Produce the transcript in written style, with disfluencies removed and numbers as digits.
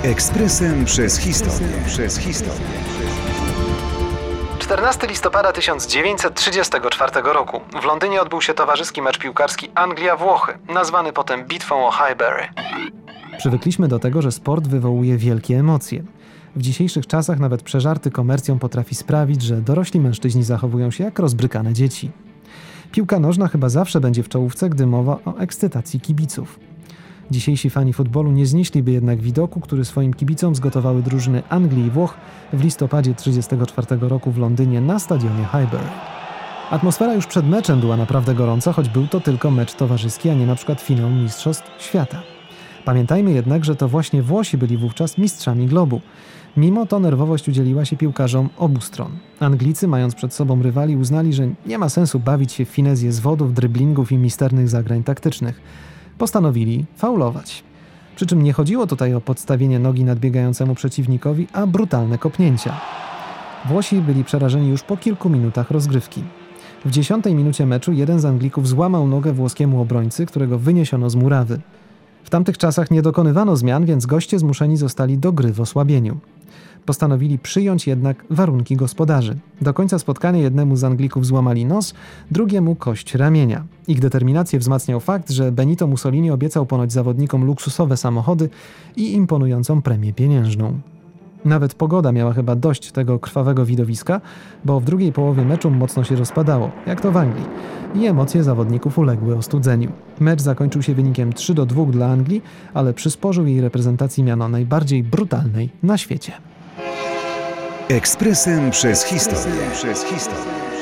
Ekspresem przez historię. 14 listopada 1934 roku w Londynie odbył się towarzyski mecz piłkarski Anglia-Włochy, nazwany potem bitwą o Highbury. Przywykliśmy do tego, że sport wywołuje wielkie emocje. W dzisiejszych czasach nawet przeżarty komercją potrafi sprawić, że dorośli mężczyźni zachowują się jak rozbrykane dzieci. Piłka nożna chyba zawsze będzie w czołówce, gdy mowa o ekscytacji kibiców. Dzisiejsi fani futbolu nie znieśliby jednak widoku, który swoim kibicom zgotowały drużyny Anglii i Włoch w listopadzie 1934 roku w Londynie na stadionie Highbury. Atmosfera już przed meczem była naprawdę gorąca, choć był to tylko mecz towarzyski, a nie na przykład finał Mistrzostw Świata. Pamiętajmy jednak, że to właśnie Włosi byli wówczas mistrzami globu. Mimo to nerwowość udzieliła się piłkarzom obu stron. Anglicy, mając przed sobą rywali, uznali, że nie ma sensu bawić się w finezję zwodów, dryblingów i misternych zagrań taktycznych. Postanowili faulować. Przy czym nie chodziło tutaj o podstawienie nogi nadbiegającemu przeciwnikowi, a brutalne kopnięcia. Włosi byli przerażeni już po kilku minutach rozgrywki. W 10 minucie meczu jeden z Anglików złamał nogę włoskiemu obrońcy, którego wyniesiono z murawy. W tamtych czasach nie dokonywano zmian, więc goście zmuszeni zostali do gry w osłabieniu. Postanowili przyjąć jednak warunki gospodarzy. Do końca spotkania jednemu z Anglików złamali nos, drugiemu kość ramienia. Ich determinację wzmacniał fakt, że Benito Mussolini obiecał ponoć zawodnikom luksusowe samochody i imponującą premię pieniężną. Nawet pogoda miała chyba dość tego krwawego widowiska, bo w drugiej połowie meczu mocno się rozpadało, jak to w Anglii, i emocje zawodników uległy ostudzeniu. Mecz zakończył się wynikiem 3-2 dla Anglii, ale przysporzył jej reprezentacji miano najbardziej brutalnej na świecie. Ekspresem przez historię.